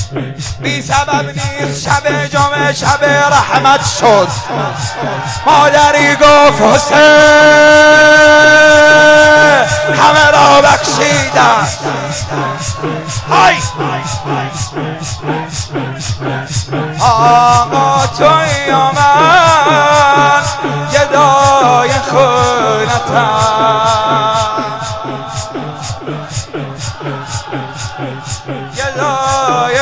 بی سبب نیست شب جمعه شب رحمت شد. مادری گفت حسین همه را بخشیدم. های آقا توی و من گدای خونتم، گدای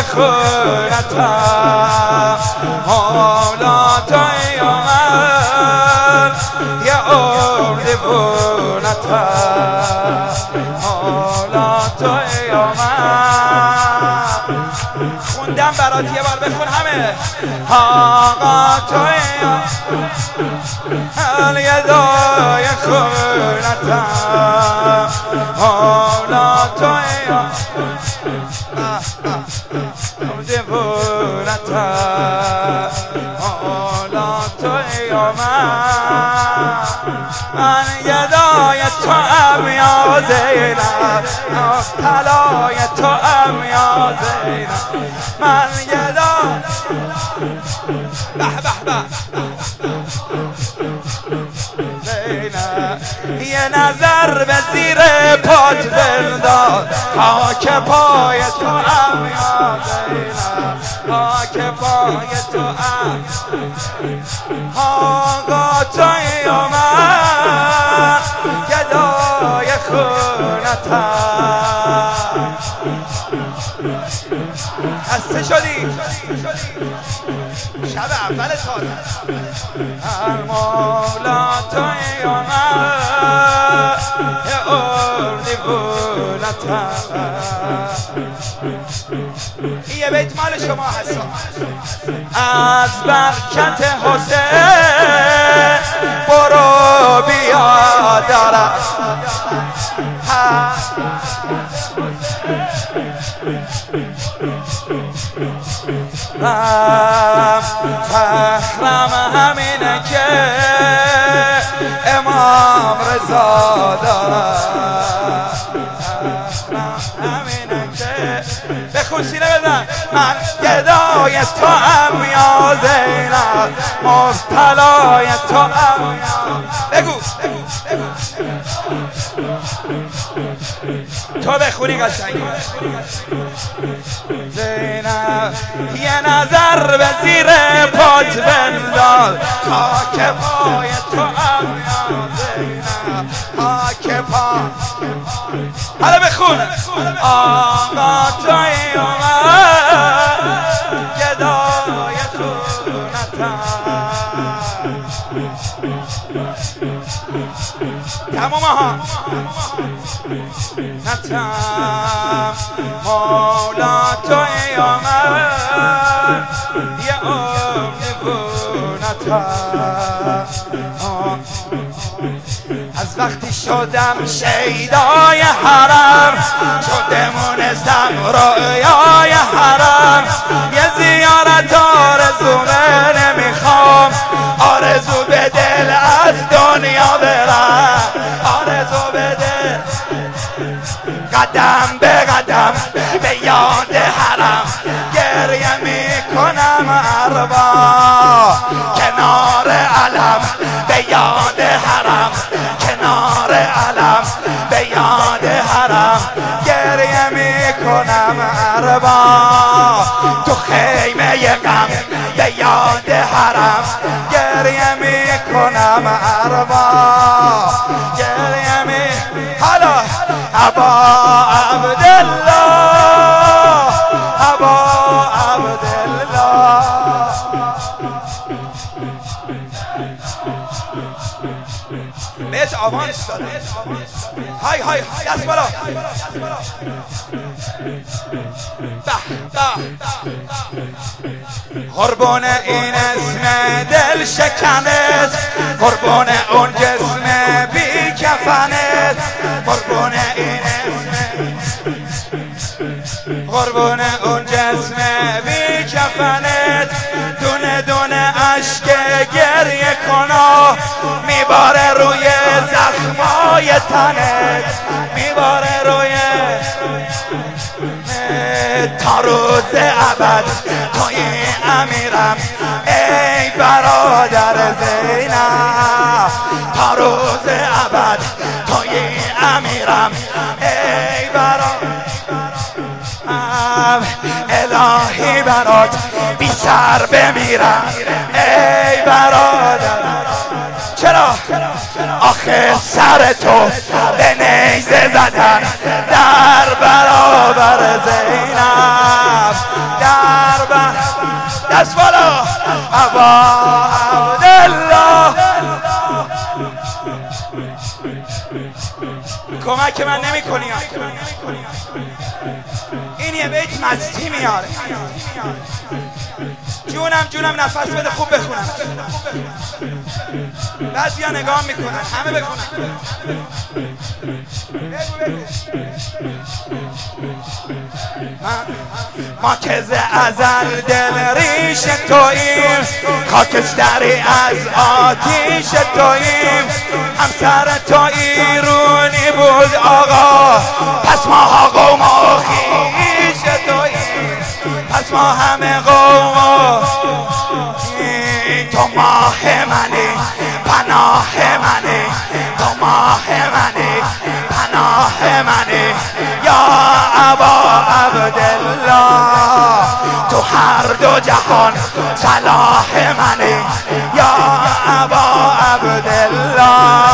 خونتم. مولا توی و من یه عمر دیوونتم. مولا توی و من خوندم برات یه بار بخون همه. آقا توی من یه دای خونتم. مولا توی دیوونتم. مولا توی من گدای تو ام یا زینب، طلای تو ام یا زینب. من گدای به به به زینب. یه نظر به زیر پات بنداز، خاک پای تو ام یا زینب، خاک پای تو ام. آقا توی و من گدای خونتم. خسته شدی شب اول تازه. مولا توی و من یه عمر دیوونتم. یه بیت مال شما هستم. از برکت حسین برو بیا دارم. فخرم همینه که امام رضا دارم. فخرم همینه که بخون سینه بزن. من گدای تو ام یا زینب، مبتلای تو ام. بگو تو بخونی قشنگ. زینب یه نظر به زیر پات بنداز، خاک پای تو ام یا زینب، خاک پای. حالا بخون. آقا توی و من گدای خونتم. تمام ها نتم. مولا توی و من یه عمر دیوونتم. از وقتی شدم شیدای حرم، شدمونستم رویای حرم. یه زیارت آرزومه نمیخوام، آرزو به دل از دنیا برم. آرزو به دل قدم به قدم به یاد حرم گریه میکنم اربا کنار علم به یاد حرم، کنار علم به یاد حرم گریه میکنم اربا تو خیمه غم به یاد حرم گریه میکنم اربا گریه می حالا ابا عبدالله ابا عبدالله بهت آوانس دادم. های های دست بالا. قربون این اسم دل شکنت، قربون اون جسم بی کفنت، قربون این اسم، قربون اون جسم بی کفنت. دونه دونه اشک گریه کنا میباره روی زخمای تنت، میباره روی تا روز ابد توی امیرم ای برادر زینب، تا روز ابد توی امیرم ای برادر. الهی برات بی سر بمیرم ای برادر. چرا؟ آخه سر تو به نیزه زدن در برابر زینب، در دست بالا ابا عبدالله. کمک من نمی کنی، این یه بیت مستی میاره. جونم نفس بده خوب بخونم. بعضیا نگاه میکنن، همه بخونن. ما که ز ازل دل ریش توییم، خاکستری از آتیش توییم. همسر تو ایرونی بود آقا، پس ما ها قوم و خویش توییم، پس ما همه قوم و تو ماه منی پناه منی، تو ماه منی پناه منی یا ابا عبدالله. تو هر دو جهان صلاح منی یا ابا عبدالله.